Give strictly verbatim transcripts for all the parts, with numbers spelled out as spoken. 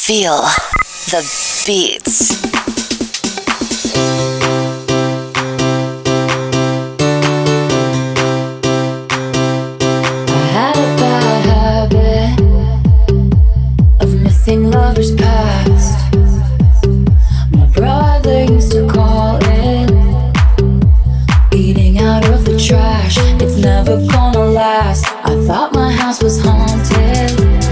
Feel the beats. Lovers past. My brother used to call it eating out of the trash. It's never gonna last. I thought my house was haunted.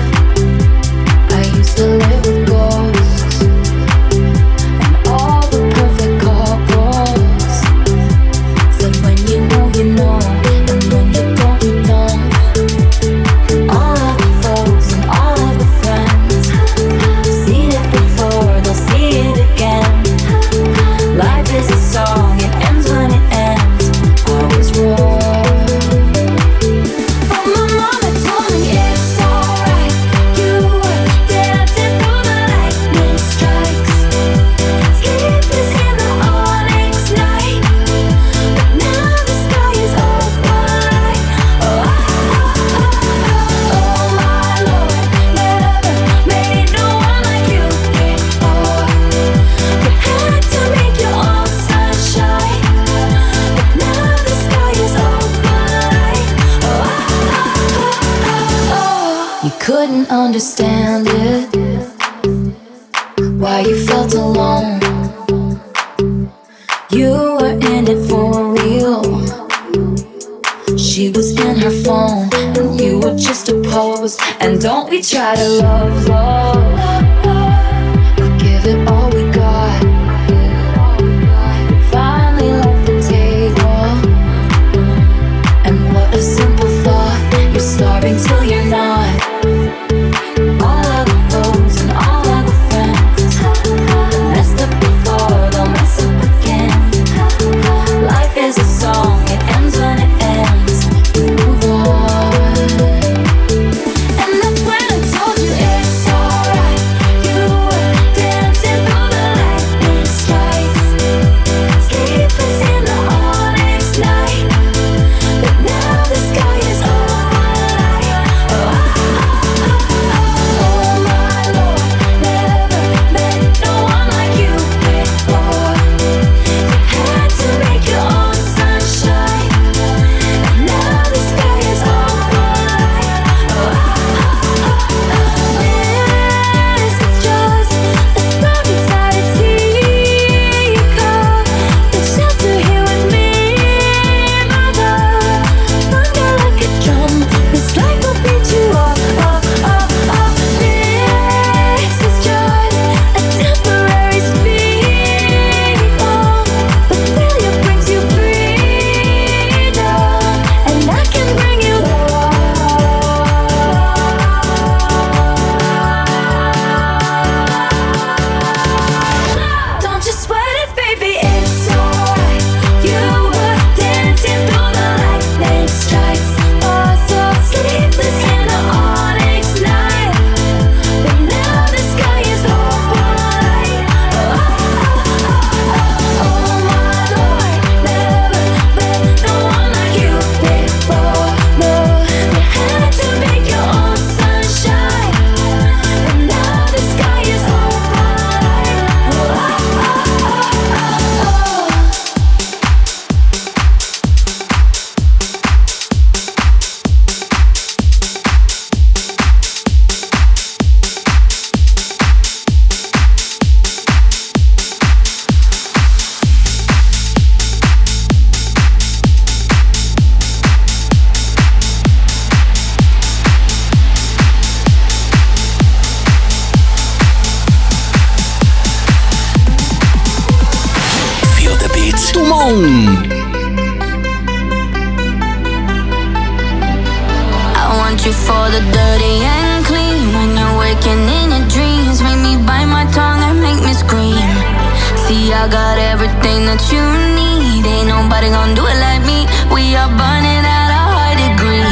I used to live with ghosts and all the perfect couples. Said when you know, you know, and when you don't, you don't. All of the foes and all of the friends, seen it before, they'll see it again. Life is a song, it ends when it ends. I was wrong, but my mama told me it's alright. You were dancing through the lightning strikes, sleepless in the onyx night, but now the sky is overlight. Oh, oh, oh, oh, oh, my Lord, never made no one like you before. You had to make your own sunshine, but now the sky is overlight. Oh, oh, oh, oh, oh. You couldn't understand it, why you felt alone. You were in it for real. She was in her phone, and you were just a pose. And don't we try to love, love, we give it all we got. We finally left the table, and what a simple thought. You're starving till you're not. All of the foes and all of the friends, messed up before, they'll mess up again. Life is a song, it ends when it ends. You move on, and that's when I told you it's alright. You were dancing through the lightning strikes, sleepless in the onyx night, but now the sky is overlight. Oh, oh, oh, oh, oh, my Lord, never met no one like you before. You had to make your own sunshine, and now the sky is overlight. Oh, oh, oh, oh, oh. This is just a spark inside a teacup. The shelter here with me, my love. Thunder like a drum, this life will beat you up, up, up, up. This is just a temporary speed bump, but failure brings you freedom, and I can bring you love. Don't you sweat it, baby, it's alright. You were dancing through the lightning strikes, was up sleepless in the onyx night, but now the sky is overlight. Oh, oh, oh, oh, oh, my Lord, never met no one like you before. No, you had to make your own sunshine, and now the sky is overlight. Oh, oh, oh, oh, oh, oh. Feel the beats. Tout le monde. I want you for the dirty and clean. When you're waking in your dreams, make me bite my tongue and make me scream. See, I got everything that you need. Ain't nobody gonna do it like me. We are burning at a high degree,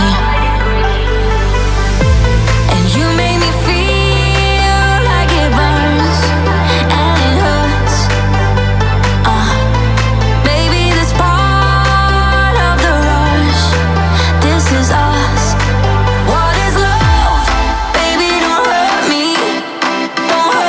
and you make me feel like it burns and it hurts. Uh, baby, this part of the rush. This is us. What is love? Baby, don't hurt me. Don't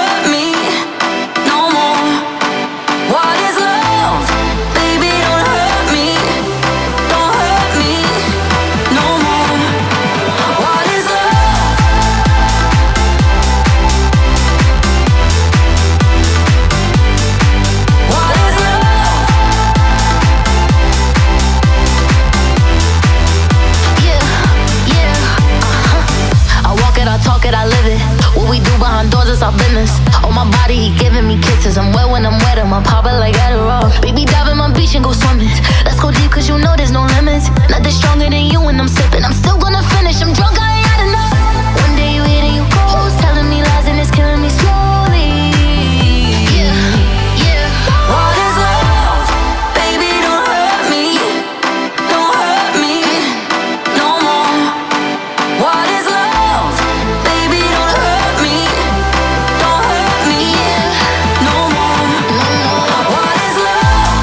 it's our business. On my body, he giving me kisses. I'm wet when I'm wet, I'm popping like Adderall. Baby, dive in my beach and go swimming. Let's go deep, cause you know there's no limits. Nothing stronger than you when I'm sipping. I'm still gonna finish, I'm drunk, I ain't had enough. One day you hit and you ghost, telling me lies and it's killing me slowly. Yeah, yeah. What is love? Baby, don't hurt me. Don't hurt me no more. What is love? Baby, don't hurt me. Don't hurt me no more. What is love?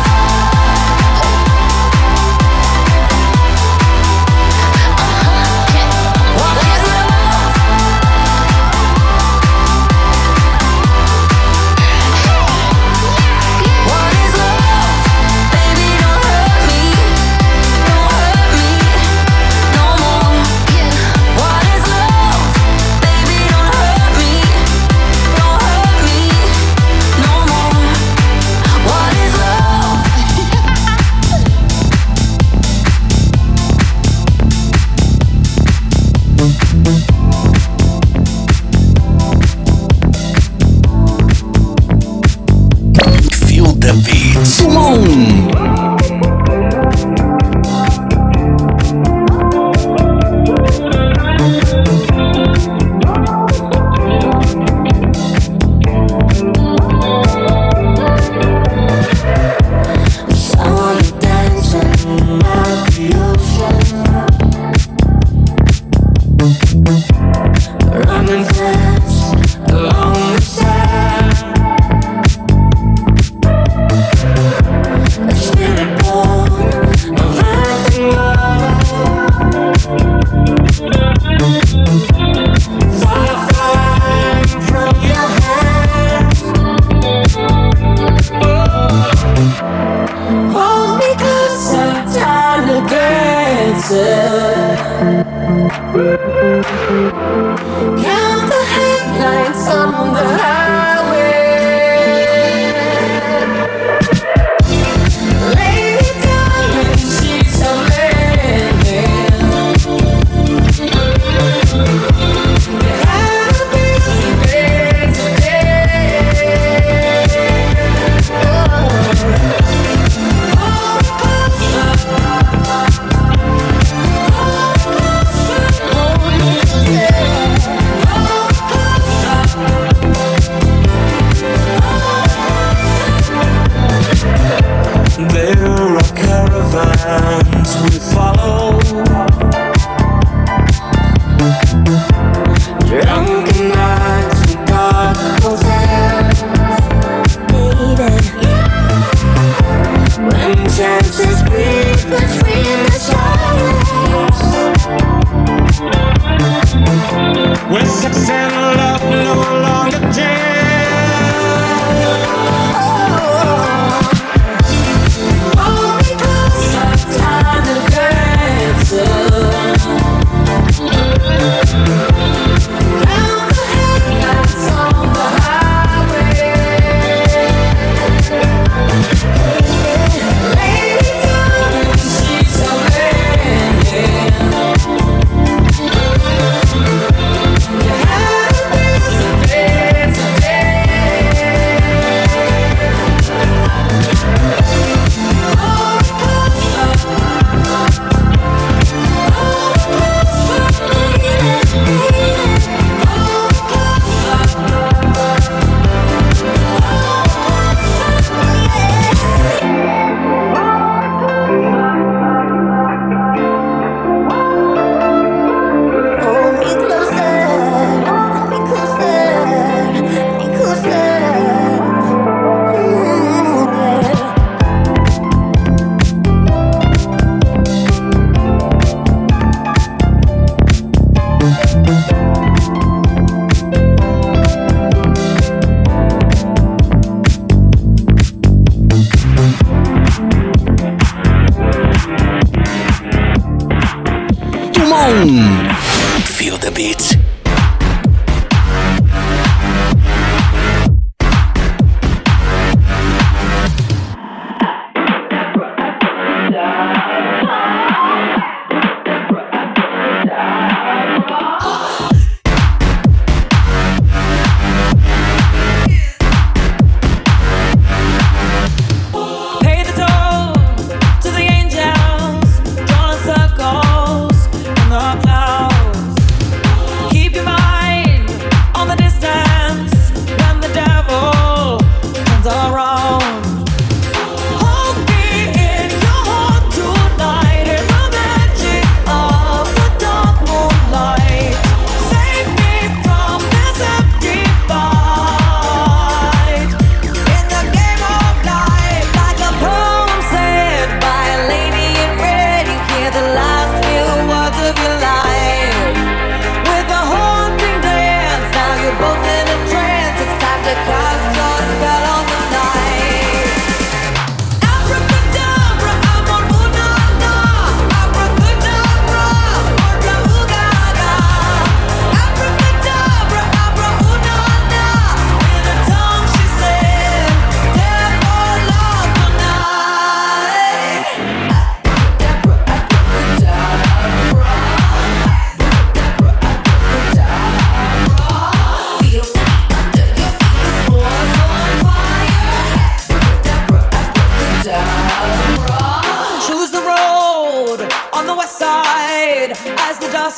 What is love? What is love? Baby, don't hurt me. Don't hurt me no more. What is love? Baby, don't hurt me. Don't hurt me no more. What is love? Feel the beats. Come on. Saw you dancing at the ocean, running fast along the sand. A spirit born of earth and water, fire flying from your hands. Hold me closer, time to dance. Count the headlights on the highway. Lay me down in sheets of linen. You had a busy day today. Hold me closer. Hold me closer. Hold me closer.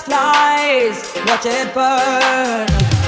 flies, watch it burn.